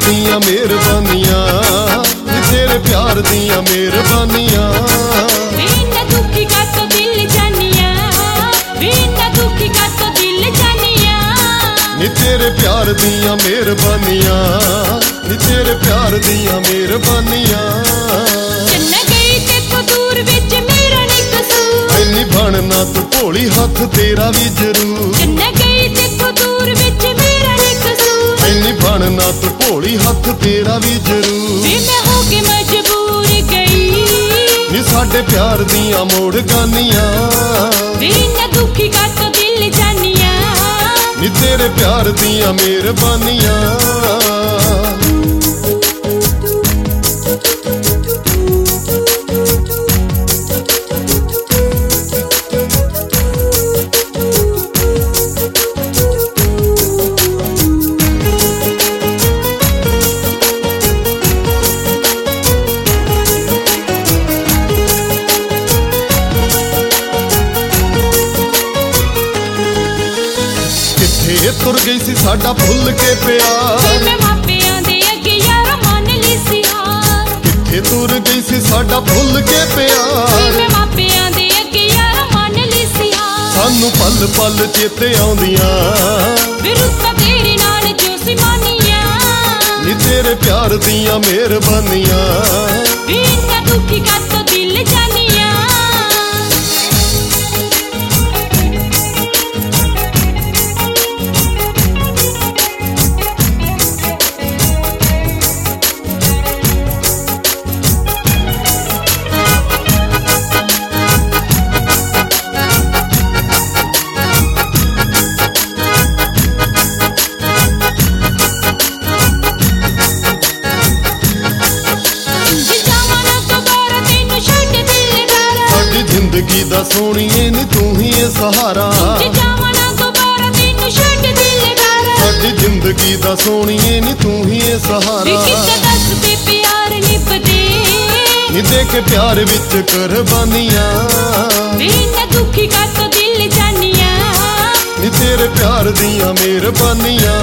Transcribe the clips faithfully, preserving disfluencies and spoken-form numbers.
ਦੀਆਂ ਮਿਹਰਬਾਨੀਆਂ ਨੀ ਤੇਰੇ ਪਿਆਰ ਦੀਆਂ ਮਿਹਰਬਾਨੀਆਂ ਵੇ ਇੰਨਾ ਦੁਖੀ ਕਾਤੋਂ ਦਿਲ ਜਾਨੀਆਂ ਵੇ ਇੰਨਾ ਦੁਖੀ ਕਾਤੋਂ ਦਿਲ ਜਾਨੀਆਂ ਨੀ ਤੇਰੇ ਪਿਆਰ ਦੀਆਂ ਮਿਹਰਬਾਨੀਆਂ ਨੀ ਤੇਰੇ ਪਿਆਰ ਦੀਆਂ ਮਿਹਰਬਾਨੀਆਂ ਚੰਨਾ ਗਈ ਤੇਥੋਂ ਦੂਰ ਵਿੱਚ ਮੇਰਾ ਨੀ ਕਸੂਰ ਐਨੀ ਬਣਨਾ ਤੂੰ ਭੋਲੀ ਹੱਥ ਤੇਰਾ ਵੀ ਜ਼ਰੂਰ ਚੰਨਾ ਗਈ ਤੇਥੋਂ ਦੂਰ ਵਿੱਚ ਮੇਰਾ ਨੀ ਕਸੂਰ ਐਨੀ ਬਣਨਾ ਤੂੰ ਭੋਲੀ ਹੱਥ ਤੇਰਾ ਵੀ ਜ਼ਰੂਰ ਵੇ ਮੈਂ ਹੋ ਕੇ ਮਜਬੂਰ ਗਈ ਨੀ ਸਾਡੇ ਪਿਆਰ ਦੀਆਂ ਮੋੜ ਗਾਨੀਆਂ ਵੇ ਇੰਨਾ ਦੁਖੀ ਕਾਤੋਂ ਦਿਲ ਜਾਨੀਆਂ ਨੀ ਤੇਰੇ ਪਿਆਰ ਦੀਆਂ ਮਿਹਰਬਾਨੀਆਂ ਕਿੱਥੇ ਤੁਰ ਗਈ ਸੀ ਸਾਡਾ ਭੁੱਲ ਕੇ ਪਿਆਰ ਵੇ ਮੈਂ ਮਾਪਿਆਂ ਦੇ ਅੱਗੇ ਯਾਰਾ ਮੰਨ ਲਈ ਸੀ ਹਾਰ ਕਿੱਥੇ ਤੁਰ ਗਈ ਸੀ ਸਾਡਾ ਭੁੱਲ ਕੇ ਵੇ ਪਿਆਰ ਮੈਂ ਮਾਪਿਆਂ ਦੇ ਅੱਗੇ ਯਾਰਾ ਮੰਨ ਲਈ ਸੀ ਹਾਰ ਸਾਨੂੰ ਪਲ ਪਲ ਚੇਤੇ ਆਉਂਦੀਆਂ ਵੇ ਰੁੱਤਾਂ ਤੇਰੇ ਨਾਲ ਜੋ ਸੀ ਮਾਨੀਆਂ ਨੀ ਤੇਰੇ ਪਿਆਰ ਦੀਆਂ ਮਿਹਰਬਾਨੀਆਂ ਵੇ ਇੰਨਾ ਦੁਖੀ ਕਾਤੋਂ ਦਿਲ ਜਾਨੀਆਂ ਜ਼ਿੰਦਗੀ ਦਾ ਸੋਹਣੀਏ ਨੀ ਤੂੰ ਹੀ ਏ ਸਹਾਰਾ ਜੇ ਜਾਵਾਂ ਨਾ ਦੁਬਾਰਾ ਤੈਨੂੰ ਛੱਡ ਦਿਲਦਾਰਾ ਸਾਡੀ ਜ਼ਿੰਦਗੀ ਦਾ ਸੋਹਣੀਏ ਨੀ ਤੂੰ ਹੀ ਏ ਵੀ ਸਹਾਰਾ ਕਿੱਦਾਂ ਦੱਸ ਤੇ ਪਿਆਰ ਨਿਭਦੇ ਨੀ ਦੇ ਕੇ ਪਿਆਰ ਵਿੱਚ ਕੁਰਬਾਨੀਆਂ ਵੇ ਇੰਨਾ ਦੁਖੀ ਕਾਤੋਂ ਦਿਲ ਜਾਨੀਆਂ ਨੀ ਤੇਰੇ ਪਿਆਰ ਦੀਆਂ ਮਿਹਰਬਾਨੀਆਂ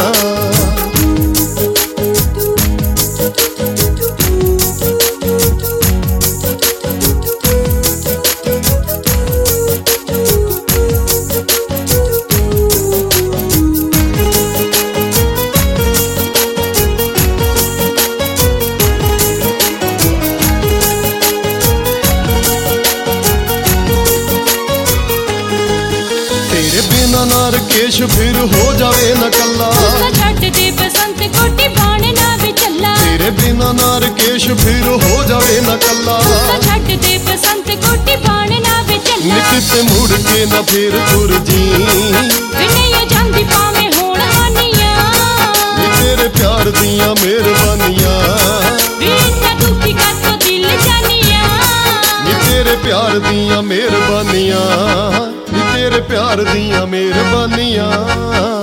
ਤੇਰੇ ਬਿਨਾਂ ਨਾ ਰਕੇਸ਼ ਫਿਰ ਹੋ ਜਾਵੇ ਨਾ ਕੱਲਾ ਉਸਾ ਛੱਡ ਦੇ ਬਸੰਤ ਕੋਟੀ ਬਾਣ ਨਾ ਵੀ ਚੱਲਾ ਤੇਰੇ ਬਿਨਾਂ ਨਾ ਰਕੇਸ਼ ਫਿਰ ਹੋ ਜਾਵੇ ਨਾ ਕੱਲਾ ਉਸਾ ਛੱਡ ਦੇ ਬਸੰਤ ਕੋਟੀ ਬਾਣ ਨਾ ਵੀ ਚੱਲਾ ਨੀ ਕਿਤੇ ਮੁੜ ਕੇ ਨਾ ਫੇਰ ਤੁਰ ਜੀ ਵੇ ਨਹੀਂ ਜਾਂਦੀ ਭਾਵੇਂ ਹੋਣ ਹਾਨੀਆਂ ਨੀ ਤੇਰੇ ਪਿਆਰ ਦੀਆਂ ਮਿਹਰਬਾਨੀਆਂ ਵੇ ਇੰਨਾ ਦੁਖੀ ਕਾਤੋਂ ਦਿਲ ਜਾਨੀਆਂ ਨੀ ਤੇਰੇ ਪਿਆਰ ਦੀਆਂ ਮਿਹਰਬਾਨੀਆਂ ਨੀ ਤੇਰੇ ਪਿਆਰ ਦੀਆਂ ਮਿਹਰਬਾਨੀਆਂ